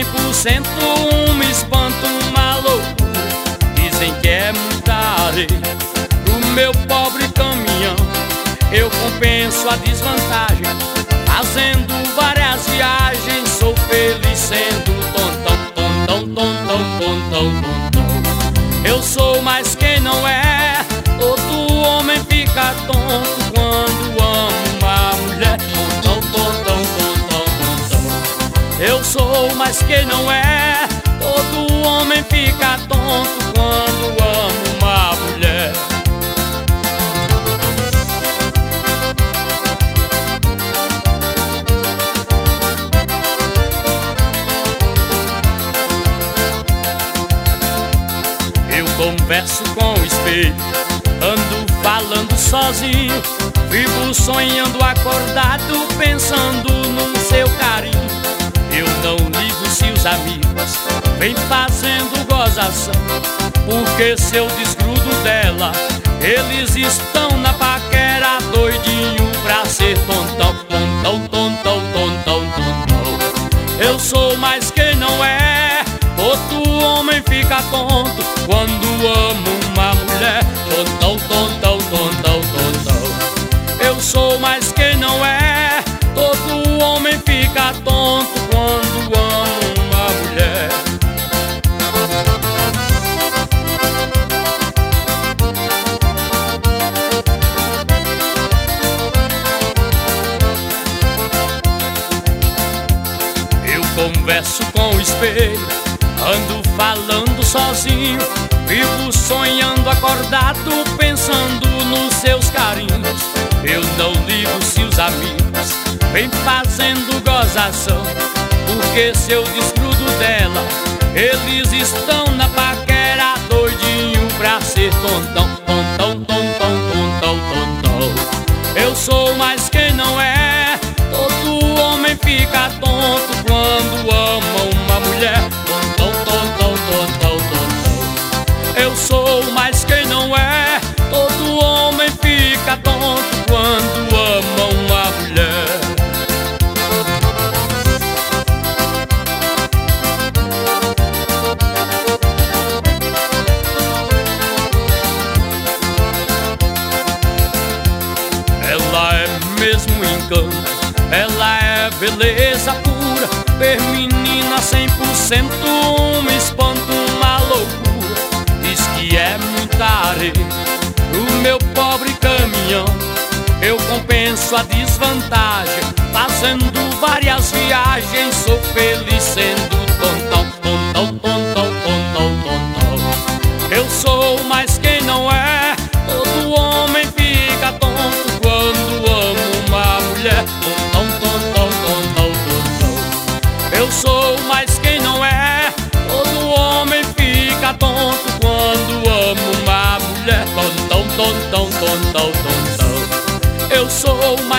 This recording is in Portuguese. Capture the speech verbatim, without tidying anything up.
por cento um espanto, uma loucura. Dizem que é muita areia pro meu pobre caminhão. Eu compenso a desvantagem fazendo várias viagens. Sou feliz sendo tontão, tontão, tontão, tontão, tontão. Eu sou mais quem não é. Todo homem fica tonto quando ama uma mulher. Tontão, tontão, tontão, tontão. Eu sou mais quem não é. Todo homem fica tonto quando ama uma mulher. Eu converso com o espelho, ando falando sozinho, vivo sonhando acordado, pensando no seu carinho. Eu não ligo se os amigos vêm fazendo gozação, porque se eu desgrudo dela, eles estão na paquera, doidinho pra ser tontão, tontão, tontão, tontão, tontão. Eu sou mais quem não é. Todo homem fica tonto quando ama uma mulher. Tontão, tontão, tontão, tontão. Eu sou mais quem não é. Todo homem fica tonto quando ama uma mulher. Eu converso com o espelho, ando falando sozinho, vivo sonhando acordado, pensando nos seus carinhos. Eu não ligo se os amigos vêm fazendo gozação, porque se eu desgrudo dela, eles estão na paquera, doidinho pra ser tontão, tontão, tontão, tontão, tontão. Eu sou mais quem não é. Todo homem fica tonto quando ama uma mulher. Tontão, tontão, tontão, tontão. Eu sou mais quem não é. Todo homem fica tonto quando ama uma mulher. Ela é mesmo encanto, ela é beleza pura, ver menina cem por cento, um espanto, uma loucura. Diz que é muita areia pro meu pobre caminhão. Eu compenso a desvantagem fazendo várias viagens. Sou feliz sendo tontão, tontão, tontão, tontão, tontão. Eu sou mais quem não é. Todo homem fica tonto quando ama uma mulher. Tontão, tontão, tontão, tontão. Eu sou mais quem não é. Todo homem fica tonto quando ama uma mulher. Tontão, tontão, tontão, tontão. Eu sou